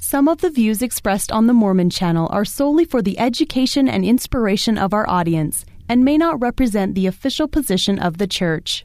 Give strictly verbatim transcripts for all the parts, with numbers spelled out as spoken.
Some of the views expressed on the Mormon Channel are solely for the education and inspiration of our audience and may not represent the official position of the Church.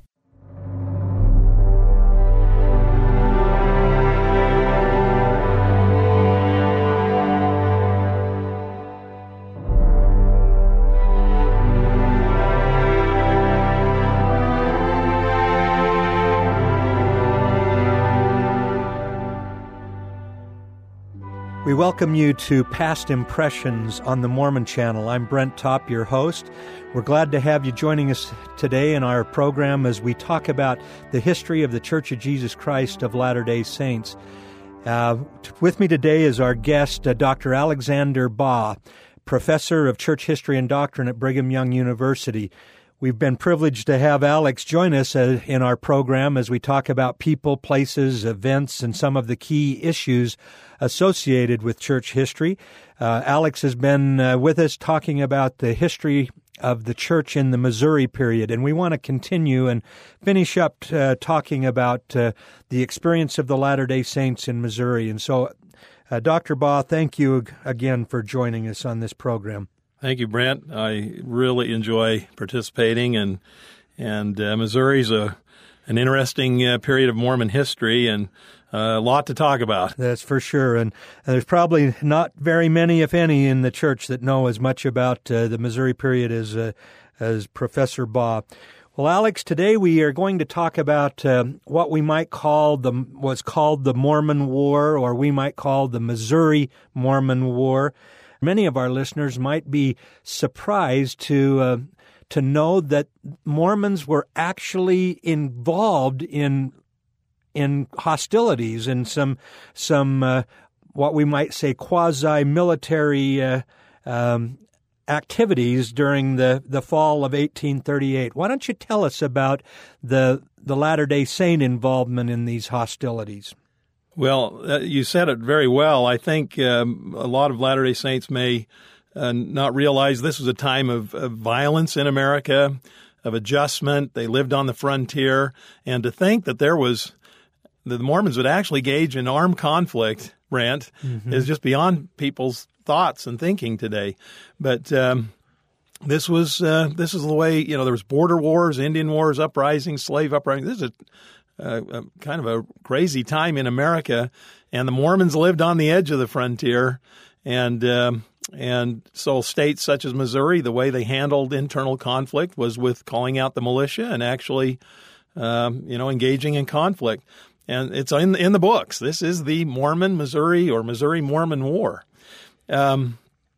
We welcome you to Past Impressions on the Mormon Channel. I'm Brent Topp, your host. We're glad to have you joining us today in our program as we talk about the history of the Church of Jesus Christ of Latter-day Saints. Uh, with me today is our guest, uh, Doctor Alexander Baugh, Professor of Church History and Doctrine at Brigham Young University. We've been privileged to have Alex join us uh, in our program as we talk about people, places, events, and some of the key issues associated with church history. Uh, Alex has been uh, with us talking about the history of the church in the Missouri period, and we want to continue and finish up uh, talking about uh, the experience of the Latter-day Saints in Missouri. And so, uh, Doctor Baugh, thank you again for joining us on this program. Thank you, Brent. I really enjoy participating, and and uh, Missouri's a an interesting uh, period of Mormon history, and uh, a lot to talk about. That's for sure, and, and there's probably not very many, if any, in the church that know as much about uh, the Missouri period as uh, as Professor Baugh. Well, Alex, today we are going to talk about uh, what we might call the what's called the Mormon War, or we might call the Missouri Mormon War. Many of our listeners might be surprised to uh, to know that Mormons were actually involved in in hostilities and some some uh, what we might say quasi-military uh, um, activities during the, the fall of eighteen thirty-eight. Why don't you tell us about the the Latter-day Saint involvement in these hostilities? Well, uh, you said it very well. I think um, a lot of Latter-day Saints may uh, not realize this was a time of, of violence in America, of adjustment. They lived on the frontier. And to think that there was, that the Mormons would actually engage in armed conflict, Brent, mm-hmm. is just beyond people's thoughts and thinking today. But um, this was uh, this is the way, you know, there was border wars, Indian wars, uprisings, slave uprisings. This is a Uh, uh, kind of a crazy time in America, and the Mormons lived on the edge of the frontier, and um, and so states such as Missouri, the way they handled internal conflict was with calling out the militia and actually, um, you know, engaging in conflict. And it's in in the books. This is the Mormon Missouri or Missouri Mormon War. Um,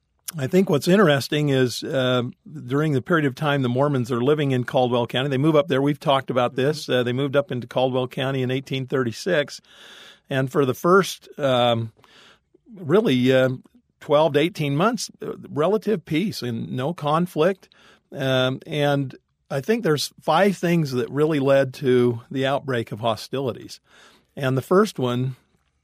I think what's interesting is uh, during the period of time the Mormons are living in Caldwell County, they move up there. We've talked about this. Uh, they moved up into Caldwell County in eighteen thirty-six. And for the first um, really uh, twelve to eighteen months, relative peace and no conflict. Um, and I think there's five things that really led to the outbreak of hostilities. And the first one,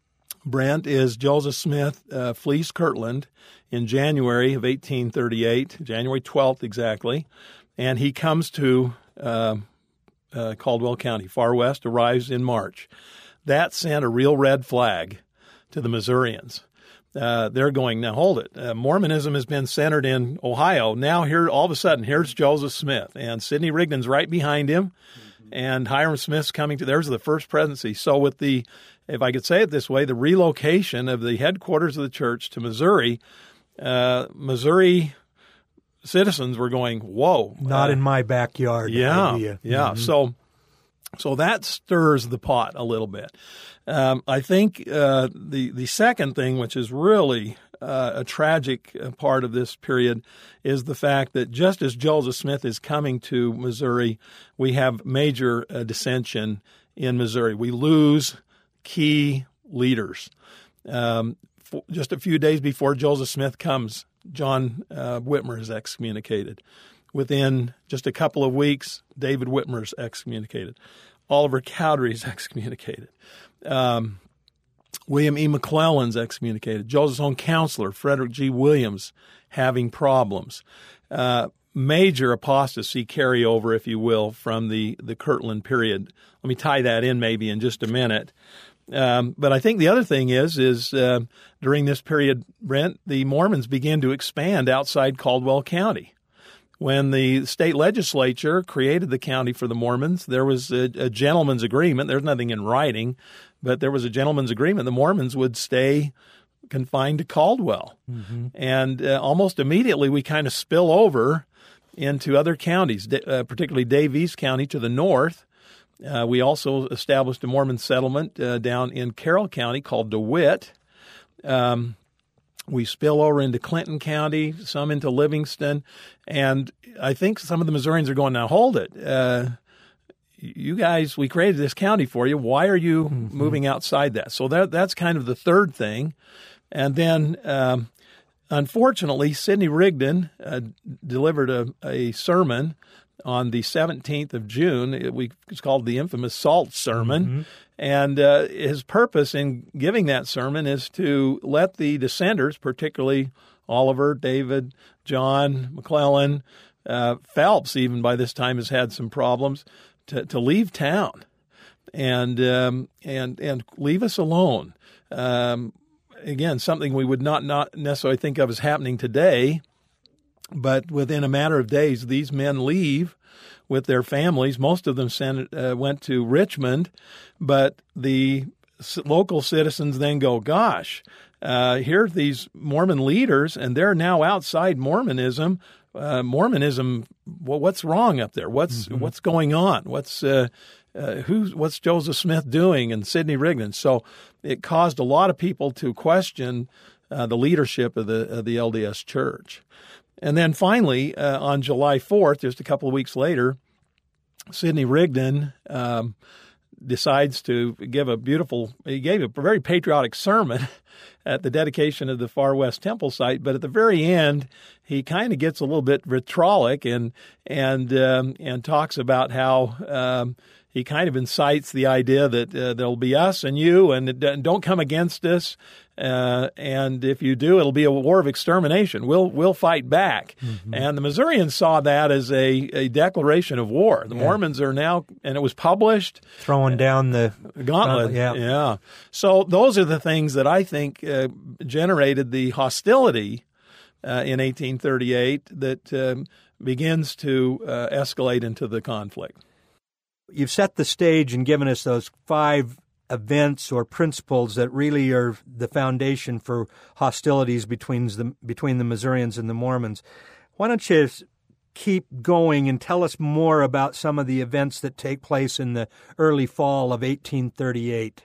Brent, is Joseph Smith uh, flees Kirtland in January of eighteen thirty-eight, January twelfth exactly, and he comes to uh, uh, Caldwell County, far west, arrives in March. That sent a real red flag to the Missourians. Uh, they're going, now hold it, uh, Mormonism has been centered in Ohio. Now here, all of a sudden, here's Joseph Smith, and Sidney Rigdon's right behind him, mm-hmm. and Hiram Smith's coming to, there's the first presidency. So with the, if I could say it this way, the relocation of the headquarters of the church to Missouri, uh, Missouri citizens were going, whoa. Not uh, in my backyard. Yeah, idea. yeah. Mm-hmm. So so that stirs the pot a little bit. Um, I think uh, the, the second thing, which is really uh, a tragic part of this period, is the fact that just as Joseph Smith is coming to Missouri, we have major uh, dissension in Missouri. We lose key leaders. Um, for, just a few days before Joseph Smith comes, John uh, Whitmer is excommunicated. Within just a couple of weeks, David Whitmer is excommunicated. Oliver Cowdery is excommunicated. Um, William E. McClellan's excommunicated. Joseph's own counselor, Frederick G. Williams, having problems. Uh, major apostasy carryover, if you will, from the, the Kirtland period. Let me tie that in maybe in just a minute. Um, but I think the other thing is, is uh, during this period, Brent, the Mormons began to expand outside Caldwell County. When the state legislature created the county for the Mormons, there was a, a gentleman's agreement. There's nothing in writing, but there was a gentleman's agreement. The Mormons would stay confined to Caldwell. Mm-hmm. And uh, almost immediately we kind of spill over into other counties, uh, particularly Daviess County to the north. Uh, we also established a Mormon settlement uh, down in Carroll County called DeWitt. Um, we spill over into Clinton County, some into Livingston, and I think some of the Missourians are going, now hold it. Uh, you guys, we created this county for you. Why are you mm-hmm. moving outside that? So that that's kind of the third thing. And then, um, unfortunately, Sidney Rigdon uh, delivered a, a sermon on the seventeenth of June. It, we, it's called the infamous Salt Sermon. Mm-hmm. And uh, his purpose in giving that sermon is to let the dissenters, particularly Oliver, David, John, McClellan, uh, Phelps even by this time has had some problems, to, to leave town and um, and and leave us alone. Um, again, something we would not, not necessarily think of as happening today. But within a matter of days, these men leave with their families. Most of them sent, uh, went to Richmond, but the local citizens then go, gosh, uh, here are these Mormon leaders, and they're now outside Mormonism. Uh, Mormonism, well, what's wrong up there? What's mm-hmm. what's going on? What's uh, uh, who's what's Joseph Smith doing and Sidney Rigdon? So it caused a lot of people to question uh, the leadership of the of the L D S Church. And then finally, uh, on July fourth, just a couple of weeks later, Sidney Rigdon um, decides to give a beautiful, he gave a very patriotic sermon at the dedication of the Far West Temple site. But at the very end, he kind of gets a little bit vitriolic and and um, and talks about how um, he kind of incites the idea that uh, there'll be us and you, and don't come against us. Uh, and if you do, it'll be a war of extermination. We'll we'll fight back. Mm-hmm. And the Missourians saw that as a, a declaration of war. The yeah. Mormons are now, and it was published. Throwing down the gauntlet. Yeah. yeah. So those are the things that I think uh, generated the hostility uh, in eighteen thirty-eight that um, begins to uh, escalate into the conflict. You've set the stage and given us those five events or principles that really are the foundation for hostilities between the between the Missourians and the Mormons. Why don't you keep going and tell us more about some of the events that take place in the early fall of eighteen thirty-eight?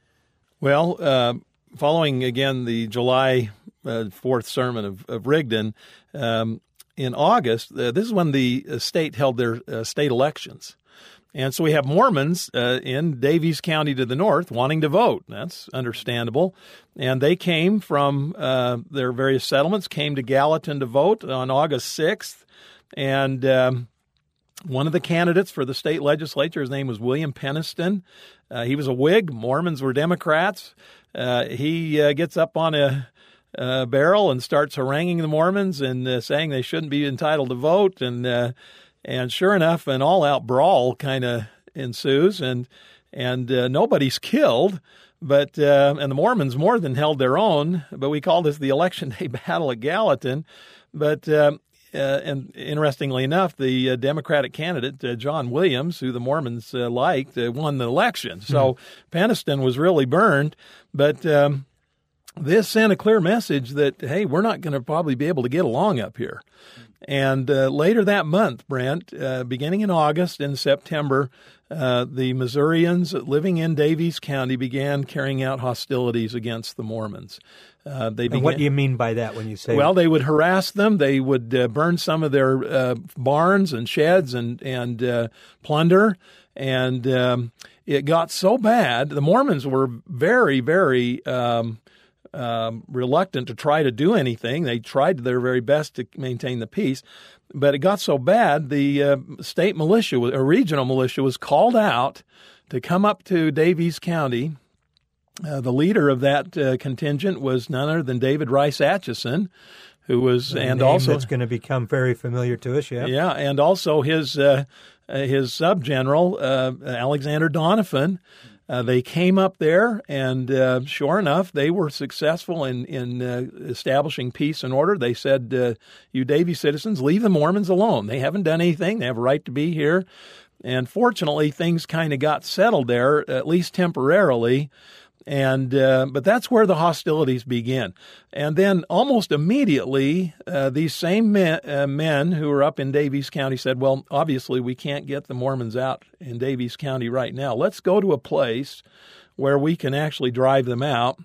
Well, uh, following again the July uh, fourth sermon of, of Rigdon, um, in August, uh, this is when the state held their uh, state elections. And so we have Mormons uh, in Daviess County to the north wanting to vote. That's understandable. And they came from uh, their various settlements, came to Gallatin to vote on August sixth. And um, one of the candidates for the state legislature, his name was William Penniston. Uh, he was a Whig. Mormons were Democrats. Uh, he uh, gets up on a, a barrel and starts haranguing the Mormons and uh, saying they shouldn't be entitled to vote. And uh, And sure enough, an all-out brawl kind of ensues, and and uh, nobody's killed, but uh, and the Mormons more than held their own. But we call this the Election Day Battle at Gallatin. But uh, uh, and interestingly enough, the uh, Democratic candidate uh, John Williams, who the Mormons uh, liked, uh, won the election. So mm-hmm. Penniston was really burned, but. Um, This sent a clear message that, hey, we're not going to probably be able to get along up here. And uh, later that month, Brent, uh, beginning in August and September, uh, the Missourians living in Daviess County began carrying out hostilities against the Mormons. Uh, they began, and what do you mean by that when you say Well, that? They would harass them. They would uh, burn some of their uh, barns and sheds and, and uh, plunder. And um, it got so bad, the Mormons were very, very um, Um, reluctant to try to do anything. They tried their very best to maintain the peace, but it got so bad the uh, state militia, or regional militia, was called out to come up to Daviess County. Uh, the leader of that uh, contingent was none other than David Rice Atchison, who was a and name also that's going to become very familiar to us. Yeah, yeah, and also his uh, his subgeneral uh, Alexander Doniphan. Uh, they came up there, and uh, sure enough, they were successful in, in uh, establishing peace and order. They said, uh, you Davie citizens, leave the Mormons alone. They haven't done anything. They have a right to be here. And fortunately, things kind of got settled there, at least temporarily. And uh, but that's where the hostilities begin. And then almost immediately, uh, these same men, uh, men who were up in Daviess County said, well, obviously we can't get the Mormons out in Daviess County right now. Let's go to a place where we can actually drive them out.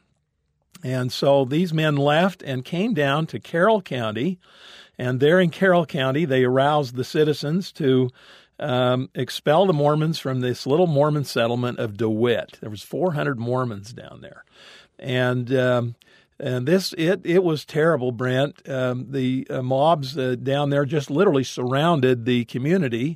And so these men left and came down to Carroll County. And there in Carroll County, they aroused the citizens to Um, expel the Mormons from this little Mormon settlement of DeWitt. There was four hundred Mormons down there, and um, and this it it was terrible, Brent. Um, the uh, mobs uh, down there just literally surrounded the community,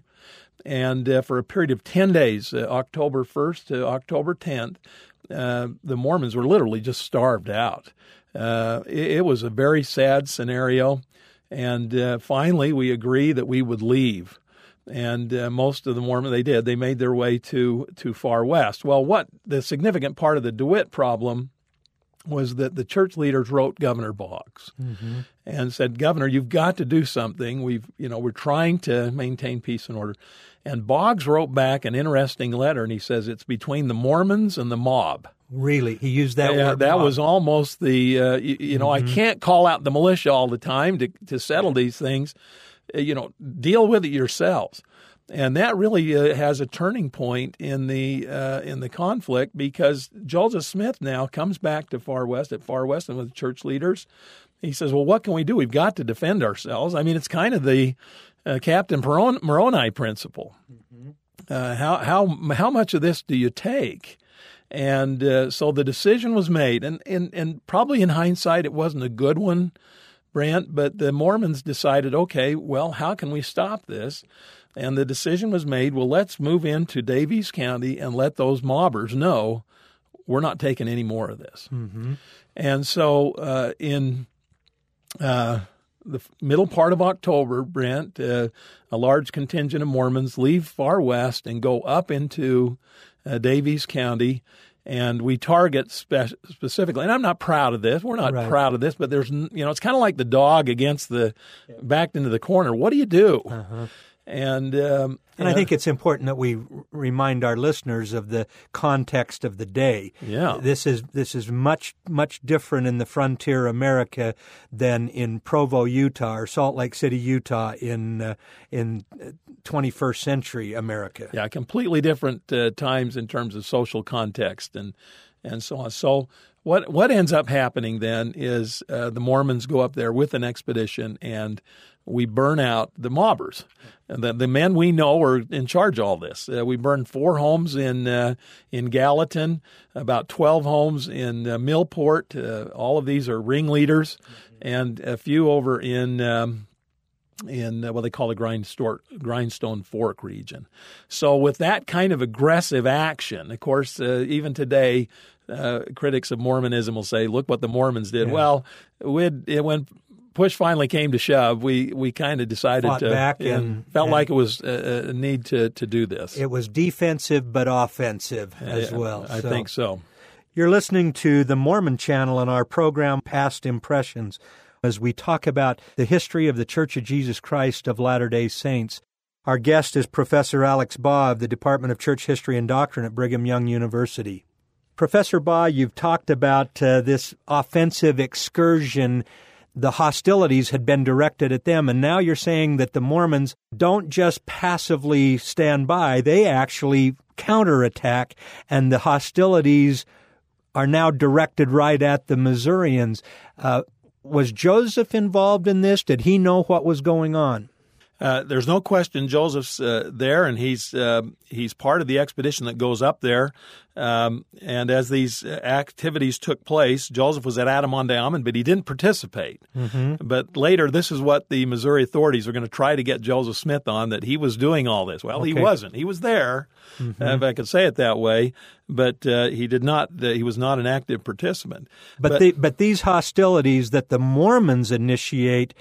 and uh, for a period of ten days, uh, October first to October tenth, uh, the Mormons were literally just starved out. Uh, it, it was a very sad scenario, and uh, finally we agreed that we would leave. And uh, most of the Mormons, they did. They made their way to, to Far West. Well, what the significant part of the DeWitt problem was that the church leaders wrote Governor Boggs mm-hmm. and said, Governor, you've got to do something. We've, you know, we're trying to maintain peace and order. And Boggs wrote back an interesting letter, and he says it's between the Mormons and the mob. Really? He used that yeah, word? That mob. was almost the, uh, you, you know, mm-hmm. I can't call out the militia all the time to, to settle these things. You know, deal with it yourselves. And that really uh, has a turning point in the uh, in the conflict, because Joseph Smith now comes back to Far West at Far West and with the church leaders. He says, well, what can we do? We've got to defend ourselves. I mean, it's kind of the uh, Captain Moroni principle. Mm-hmm. Uh, how how how much of this do you take? And uh, so the decision was made, and, and and probably in hindsight, it wasn't a good one, Brent, but the Mormons decided, okay, well, how can we stop this? And the decision was made, well, let's move into Daviess County and let those mobbers know we're not taking any more of this. Mm-hmm. And so uh, in uh, the middle part of October, Brent, uh, a large contingent of Mormons leave Far West and go up into uh, Daviess County. And we target spe- specifically, and I'm not proud of this. We're not right. proud of this, but there's, you know, it's kind of like the dog against the, yeah. backed into the corner. What do you do? Uh-huh. And um, and I know, think it's important that we remind our listeners of the context of the day. Yeah, this is this is much much different in the frontier America than in Provo, Utah, or Salt Lake City, Utah, in uh, in twenty-first century America. Yeah, completely different uh, times in terms of social context and and so on. So what what ends up happening then is uh, the Mormons go up there with an expedition, and we burn out the mobbers. And the, the men we know are in charge of all this. Uh, we burned four homes in uh, in Gallatin, about twelve homes in uh, Millport. Uh, all of these are ringleaders, mm-hmm. and a few over in um, in uh, what they call the Grindstone, Grindstone Fork region. So with that kind of aggressive action, of course, uh, even today, uh, critics of Mormonism will say, look what the Mormons did. Yeah. Well, we'd, it went... push finally came to shove, we we kind of decided Fought to back and, and felt and like it was a, a need to, to do this. It was defensive but offensive as yeah, well. I so. think so. You're listening to the Mormon Channel and our program Past Impressions as we talk about the history of the Church of Jesus Christ of Latter-day Saints. Our guest is Professor Alex Baugh of the Department of Church History and Doctrine at Brigham Young University. Professor Baugh, you've talked about uh, this offensive excursion. The hostilities had been directed at them, and now you're saying that the Mormons don't just passively stand by, they actually counterattack, and the hostilities are now directed right at the Missourians. Uh, was Joseph involved in this? Did he know what was going on? Uh, there's no question Joseph's uh, there, and he's uh, he's part of the expedition that goes up there. Um, and as these activities took place, Joseph was at Adam-on-Diamond, but he didn't participate. Mm-hmm. But later, this is what the Missouri authorities are going to try to get Joseph Smith on, that he was doing all this. Well, okay. He wasn't. He was there, mm-hmm. uh, if I could say it that way, but uh, he did not. Uh, he was not an active participant. But but, the, but these hostilities that the Mormons initiate,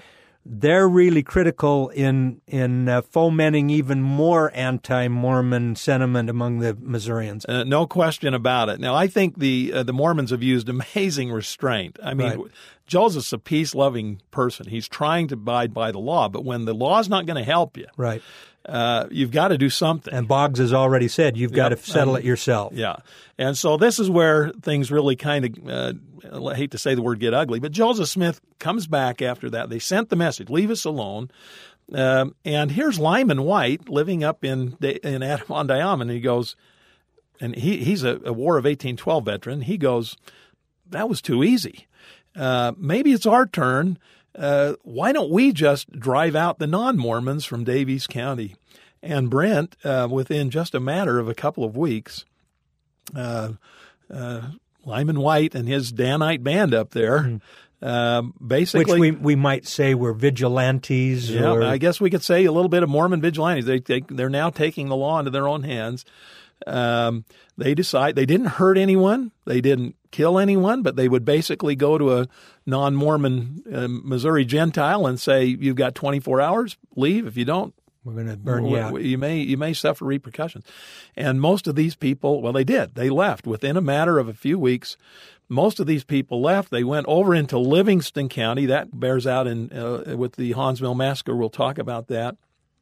they're really critical in in uh, fomenting even more anti-Mormon sentiment among the Missourians. Uh, no question about it. Now, I think the uh, the Mormons have used amazing restraint. I mean, right. Joseph's a peace-loving person. He's trying to abide by the law, but when the law's not going to help you, right. Uh, you've got to do something. And Boggs has already said you've got yep. to settle um, it yourself. Yeah. And so this is where things really kind of, uh, I hate to say the word get ugly, but Joseph Smith comes back after that. They sent the message, leave us alone. Um, and here's Lyman White living up in in Adirondack, and he goes, and he, he's a, a War of eighteen twelve veteran. He goes, that was too easy. Uh, maybe it's our turn. Uh, why don't we just drive out the non-Mormons from Daviess County? And Brent, uh, within just a matter of a couple of weeks, uh, uh, Lyman White and his Danite band up there, mm. uh, basically, which we we might say were vigilantes. Yeah, or... I guess we could say a little bit of Mormon vigilantes. They, they they're now taking the law into their own hands. Um, they decide they didn't hurt anyone, they didn't kill anyone, but they would basically go to a non-Mormon uh, Missouri Gentile and say, "You've got twenty-four hours. Leave. If you don't, we're going to burn you out. You may you may suffer repercussions." And most of these people, well, they did. They left within a matter of a few weeks. Most of these people left. They went over into Livingston County. That bears out in uh, with the Hansville massacre. We'll talk about that.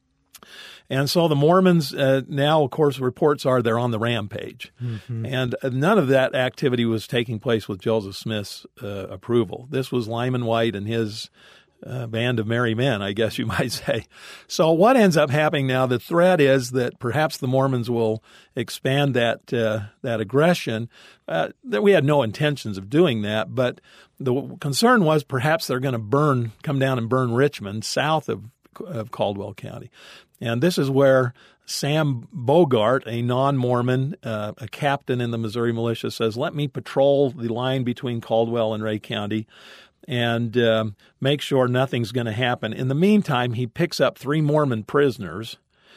And so the Mormons uh, now, of course, reports are they're on the rampage. Mm-hmm. And none of that activity was taking place with Joseph Smith's uh, approval. This was Lyman White and his uh, band of merry men, I guess you might say. So what ends up happening now, the threat is that perhaps the Mormons will expand that uh, that aggression. Uh, that we had no intentions of doing that, but the concern was perhaps they're going to burn, come down and burn Richmond south of, of Caldwell County. And this is where Sam Bogart, a non-Mormon, uh, a captain in the Missouri militia, says, let me patrol the line between Caldwell and Ray County and um, make sure nothing's going to happen. In the meantime, he picks up three Mormon prisoners,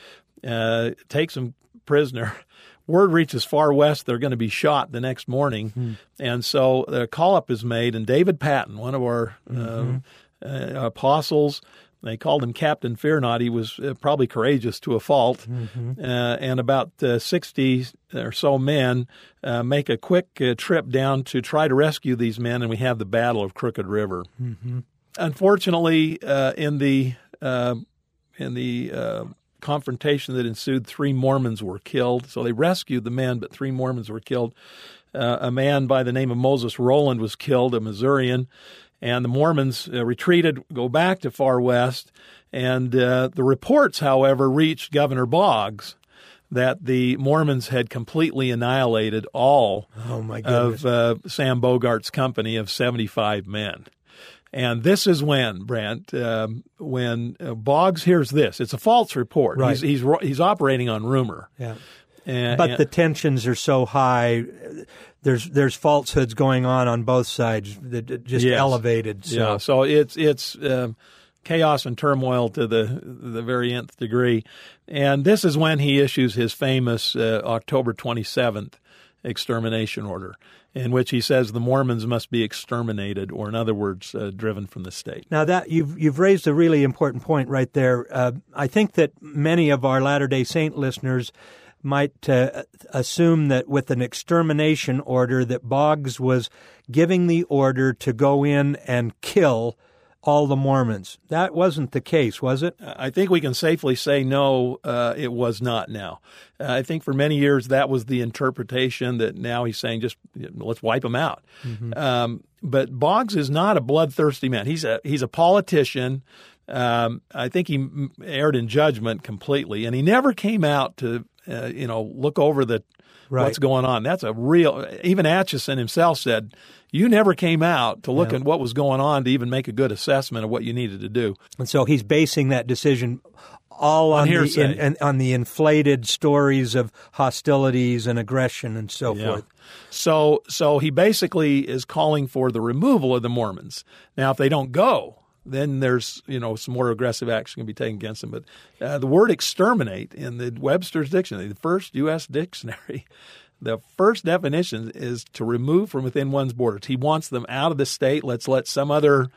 uh, takes them prisoner. Word reaches far west they're going to be shot the next morning. Hmm. And so a call-up is made, and David Patton, one of our mm-hmm. uh, uh, apostles, they called him Captain Fear Not. He was uh, probably courageous to a fault. Mm-hmm. Uh, and about uh, sixty or so men uh, make a quick uh, trip down to try to rescue these men, and we have the Battle of Crooked River. Mm-hmm. Unfortunately, uh, in the uh, in the uh, confrontation that ensued, three Mormons were killed. So they rescued the men, but three Mormons were killed. Uh, a man by the name of Moses Rowland was killed, a Missourian. And the Mormons uh, retreated, go back to far west. And uh, the reports, however, reached Governor Boggs that the Mormons had completely annihilated all oh my goodness. of uh, Sam Bogart's company of seventy-five men. And this is when, Brent, um, when uh, Boggs hears this. It's a false report. Right. He's, he's, he's operating on rumor. Yeah. And, but and, the tensions are so high. There's there's falsehoods going on on both sides that just yes. elevated. So. Yeah, so it's it's um, chaos and turmoil to the the very nth degree, and this is when he issues his famous uh, October twenty-seventh extermination order, in which he says the Mormons must be exterminated, or in other words, uh, driven from the state. Now that you've you've raised a really important point right there. Uh, I think that many of our Latter-day Saint listeners might uh, assume that with an extermination order that Boggs was giving the order to go in and kill all the Mormons. That wasn't the case, was it? I think we can safely say no, uh, it was not now. Uh, I think for many years that was the interpretation that now he's saying just let's wipe them out. Mm-hmm. Um, but Boggs is not a bloodthirsty man. He's a, he's a politician. Um, I think he erred in judgment completely, and he never came out to Uh, you know, look over the right. what's going on. That's a real. Even Atchison himself said, "You never came out to look yeah. at what was going on to even make a good assessment of what you needed to do." And so he's basing that decision all on, on the in, in, on the inflated stories of hostilities and aggression and so yeah. forth. So, so he basically is calling for the removal of the Mormons. Now, if they don't go, then there's, you know, some more aggressive action can be taken against them. But uh, the word exterminate in the Webster's Dictionary, the first U S dictionary, the first definition is to remove from within one's borders. He wants them out of the state. Let's let some other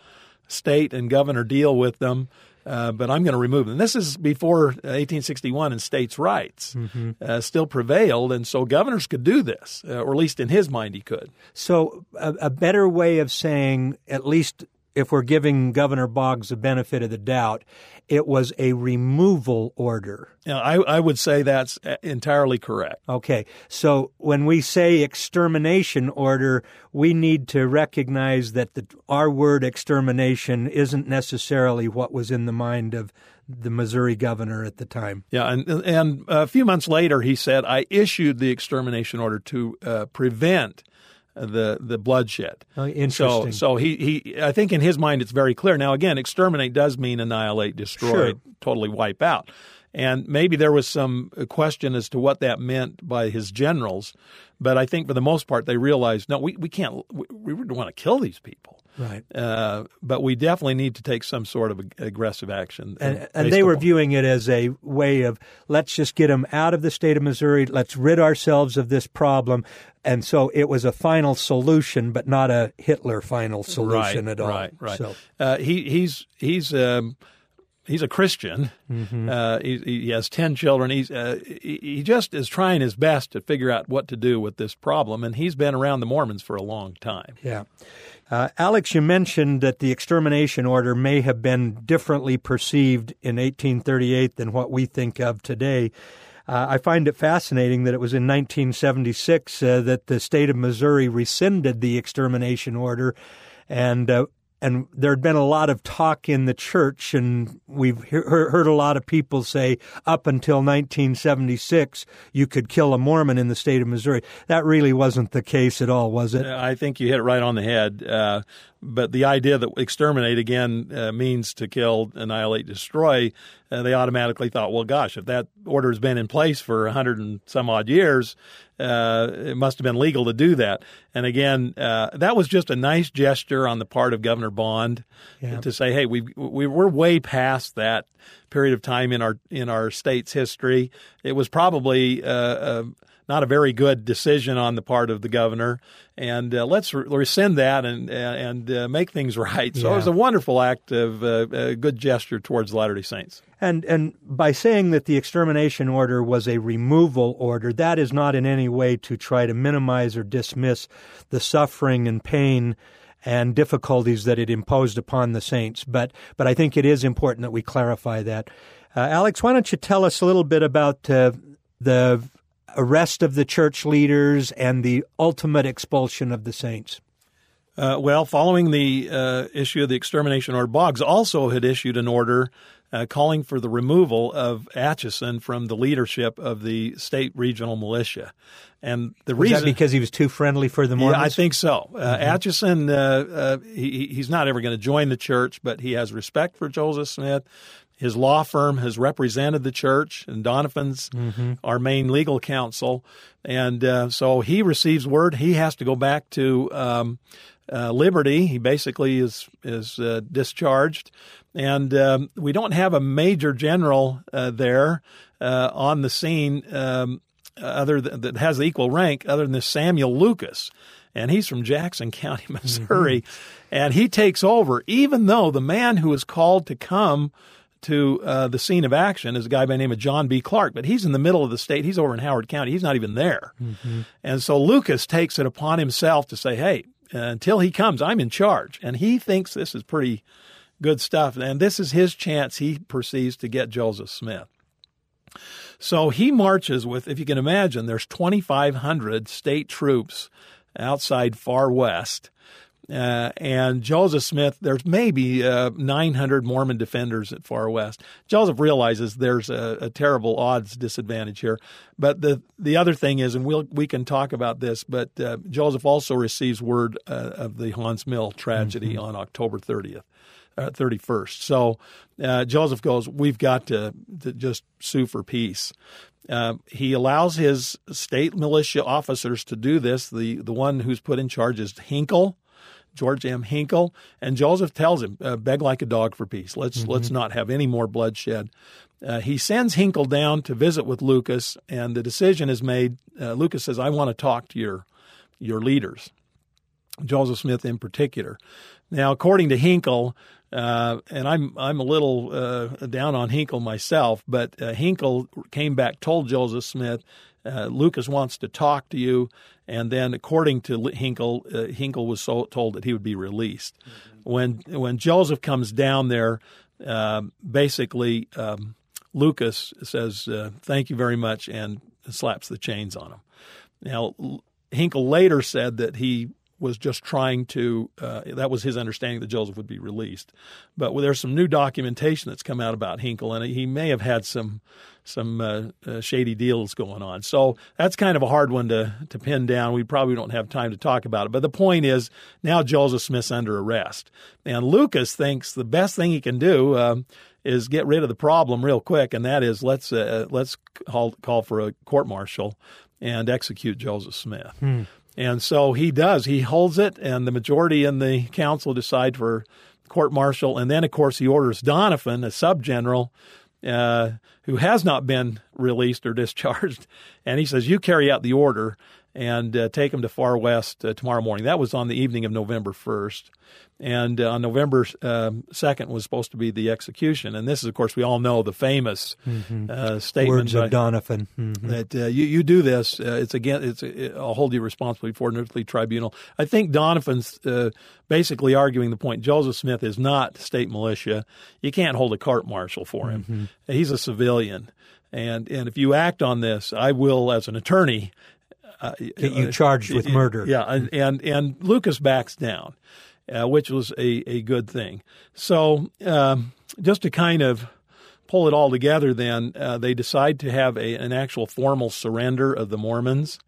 state and governor deal with them. Uh, but I'm going to remove them. This is before eighteen sixty-one, and states' rights mm-hmm. uh, still prevailed, and so governors could do this, uh, or at least in his mind he could. So a, a better way of saying, at least if we're giving Governor Boggs the benefit of the doubt, it was a removal order. Yeah, I, I would say that's entirely correct. Okay. So when we say extermination order, we need to recognize that the, our word extermination isn't necessarily what was in the mind of the Missouri governor at the time. Yeah, and and a few months later he said, I issued the extermination order to uh, prevent the the bloodshed. Oh, interesting. So, so he, he, I think in his mind it's very clear. Now, again, exterminate does mean annihilate, destroy, sure. totally wipe out. And maybe there was some question as to what that meant by his generals, but I think for the most part they realized, no, we, we can't, we, we don't want to kill these people. Right. Uh, but we definitely need to take some sort of aggressive action. And, and they were upon. viewing it as a way of, let's just get them out of the state of Missouri. Let's rid ourselves of this problem. And so it was a final solution, but not a Hitler final solution right, at all. Right, right. So. Uh, he, he's he's um, he's a Christian. Mm-hmm. Uh, he, he has ten children. He's uh, he, he just is trying his best to figure out what to do with this problem, and he's been around the Mormons for a long time. Yeah. Uh, Alex, you mentioned that the extermination order may have been differently perceived in eighteen thirty-eight than what we think of today. Uh, I find it fascinating that it was in nineteen seventy-six uh, that the state of Missouri rescinded the extermination order, and uh, and there had been a lot of talk in the church, and we've he- heard a lot of people say up until nineteen seventy-six you could kill a Mormon in the state of Missouri. That really wasn't the case at all, was it? I think you hit it right on the head. Uh, but the idea that exterminate, again, uh, means to kill, annihilate, destroy, uh, they automatically thought, well, gosh, if that order has been in place for a hundred and some odd years, uh, it must have been legal to do that. And again, uh, that was just a nice gesture on the part of Governor Bond yeah. to say, hey, we, we we're way past that period of time in our in our state's history. It was probably uh, uh, not a very good decision on the part of the governor, and uh, let's re- rescind that and and uh, make things right. So yeah. it was a wonderful act of uh, a good gesture towards the Latter-day Saints. And and by saying that the extermination order was a removal order, that is not in any way to try to minimize or dismiss the suffering and pain and difficulties that it imposed upon the saints. But but I think it is important that we clarify that. Uh, Alex, why don't you tell us a little bit about uh, the arrest of the church leaders and the ultimate expulsion of the saints? Uh, well, following the uh, issue of the extermination order, Boggs also had issued an order uh, calling for the removal of Atchison from the leadership of the state regional militia. And the was reason that because he was too friendly for the Mormons? Yeah, I think so. Uh, mm-hmm. Atchison, uh, uh, he, he's not ever going to join the church, but he has respect for Joseph Smith. His law firm has represented the church, and Doniphan's mm-hmm. our main legal counsel. And uh, so he receives word he has to go back to um, uh, Liberty. He basically is is uh, discharged. And um, we don't have a major general uh, there uh, on the scene um, other than, that has equal rank other than this Samuel Lucas. And he's from Jackson County, Missouri. Mm-hmm. And he takes over, even though the man who is called to come to uh, the scene of action is a guy by the name of John B. Clark, but he's in the middle of the state. He's over in Howard County. He's not even there. Mm-hmm. And so Lucas takes it upon himself to say, hey, uh, until he comes, I'm in charge. And he thinks this is pretty good stuff. And this is his chance, he perceives, to get Joseph Smith. So he marches with, if you can imagine, there's twenty-five hundred state troops outside Far West. Uh, and Joseph Smith, there's maybe uh, nine hundred Mormon defenders at Far West. Joseph realizes there's a, a terrible odds disadvantage here. But the the other thing is, and we'll, we can talk about this, but uh, Joseph also receives word uh, of the Hans Mill tragedy mm-hmm. on October thirtieth, uh, thirty-first. So uh, Joseph goes, we've got to, to just sue for peace. Uh, he allows his state militia officers to do this. The, the one who's put in charge is Hinkle, George M. Hinkle, and Joseph tells him, uh, beg like a dog for peace. Let's mm-hmm. let's not have any more bloodshed. Uh, he sends Hinkle down to visit with Lucas, and the decision is made. Uh, Lucas says, I want to talk to your your leaders, Joseph Smith in particular. Now, according to Hinkle, Uh, and I'm I'm a little uh, down on Hinkle myself, but uh, Hinkle came back, told Joseph Smith, uh, Lucas wants to talk to you, and then according to Hinkle, uh, Hinkle was so told that he would be released. Mm-hmm. When when Joseph comes down there, uh, basically um, Lucas says, uh, thank you very much, and slaps the chains on him. Now, Hinkle later said that he was just trying to, uh, that was his understanding that Joseph would be released. But there's some new documentation that's come out about Hinkle, and he may have had some some uh, uh, shady deals going on. So that's kind of a hard one to, to pin down. We probably don't have time to talk about it. But the point is, now Joseph Smith's under arrest. And Lucas thinks the best thing he can do um, is get rid of the problem real quick, and that is let's, uh, let's call, call for a court-martial and execute Joseph Smith. Hmm. And so he does. He holds it, and the majority in the council decide for court-martial. And then, of course, he orders Doniphan, a sub-general, uh, who has not been released or discharged, and he says, you carry out the order and uh, take him to Far West uh, tomorrow morning. That was on the evening of November first. And uh, on November um, second was supposed to be the execution. And this is, of course, we all know the famous mm-hmm. uh, statement. Words of Doniphan. Mm-hmm. That uh, you, you do this, uh, it's again, it's uh, I'll hold you responsible before an earthly tribunal. I think Doniphan's uh, basically arguing the point, Joseph Smith is not state militia. You can't hold a court-martial for him. Mm-hmm. He's a civilian. And, and if you act on this, I will, as an attorney, Uh, Get you charged with murder. Yeah, and and, and Lucas backs down, uh, which was a, a good thing. So um, just to kind of pull it all together then, uh, they decide to have a, an actual formal surrender of the Mormons,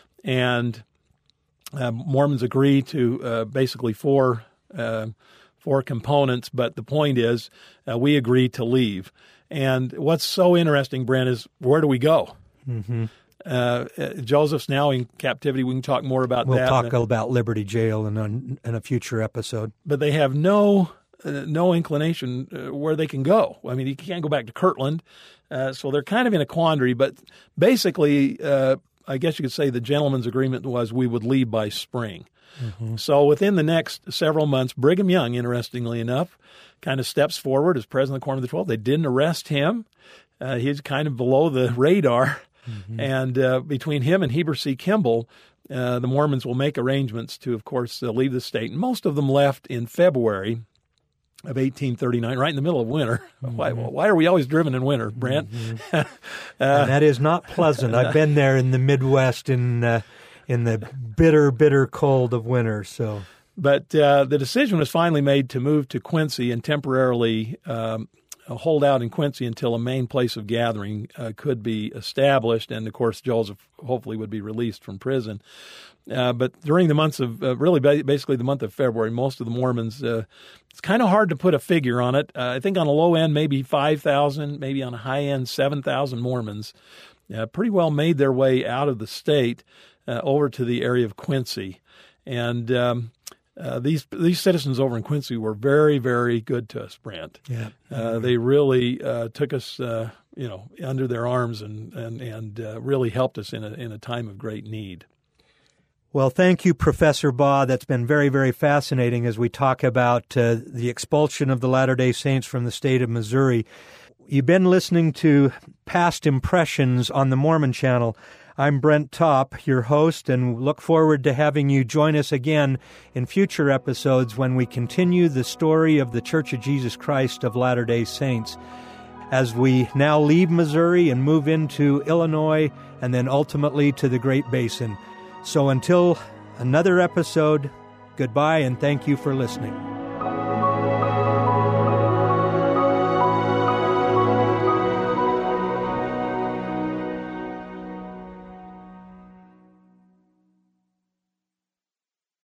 and uh, Mormons agree to uh, basically four, uh, four components, but the point is uh, we agree to leave. And what's so interesting, Brent, is where do we go? Mm-hmm. Uh, Joseph's now in captivity. We can talk more about we'll that. We'll talk about Liberty Jail in a, in a future episode. But they have no uh, no inclination uh, where they can go. I mean, you can't go back to Kirtland, uh, so they're kind of in a quandary. But basically, uh, I guess you could say the gentleman's agreement was we would leave by spring. Mm-hmm. So within the next several months, Brigham Young, interestingly enough, kind of steps forward as president of the Quorum of the Twelve. They didn't arrest him. Uh, he's kind of below the radar. Mm-hmm. And uh, between him and Heber C. Kimball, uh, the Mormons will make arrangements to, of course, uh, leave the state. And most of them left in February of eighteen thirty-nine, right in the middle of winter. Mm-hmm. Why, why are we always driven in winter, Brent? Mm-hmm. uh, and that is not pleasant. I've been there in the Midwest in uh, in the bitter, bitter cold of winter. So, But uh, the decision was finally made to move to Quincy and temporarily um, hold out in Quincy until a main place of gathering uh, could be established. And, of course, Joseph hopefully would be released from prison. Uh, but during the months of, uh, really ba- basically the month of February, most of the Mormons, uh, it's kind of hard to put a figure on it. Uh, I think on a low end, maybe five thousand, maybe on a high end, seven thousand Mormons uh, pretty well made their way out of the state uh, over to the area of Quincy. And um Uh, these these citizens over in Quincy were very, very good to us, Brent. Yeah, uh, they really uh, took us, uh, you know, under their arms and and and uh, really helped us in a in a time of great need. Well, thank you, Professor Baugh. That's been very, very fascinating as we talk about uh, the expulsion of the Latter-day Saints from the state of Missouri. You've been listening to Past Impressions on the Mormon Channel. I'm Brent Topp, your host, and look forward to having you join us again in future episodes when we continue the story of the Church of Jesus Christ of Latter-day Saints as we now leave Missouri and move into Illinois and then ultimately to the Great Basin. So until another episode, goodbye and thank you for listening.